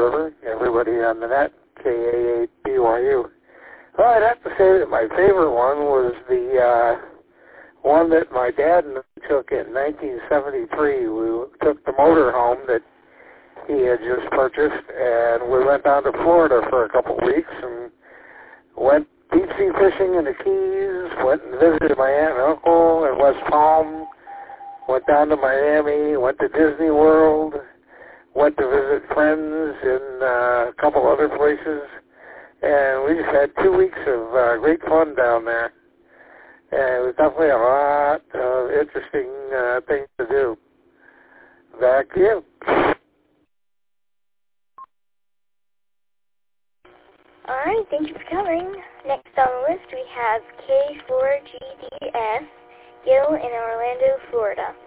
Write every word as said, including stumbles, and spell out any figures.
River, everybody on the net, K A eight B Y U. Well, I'd have to say that my favorite one was the uh, one that my dad and I took in nineteen seventy-three. We took the motor home that he had just purchased, and we went down to Florida for a couple of weeks and went deep sea fishing in the Keys, went and visited my aunt and uncle in West Palm, went down to Miami, went to Disney World, went to visit friends in uh, a couple other places, and we just had two weeks of uh, great fun down there. And it was definitely a lot of interesting uh, things to do. Back to you. All right, thank you for coming. Next on the list, we have K four G D S, Gil in Orlando, Florida.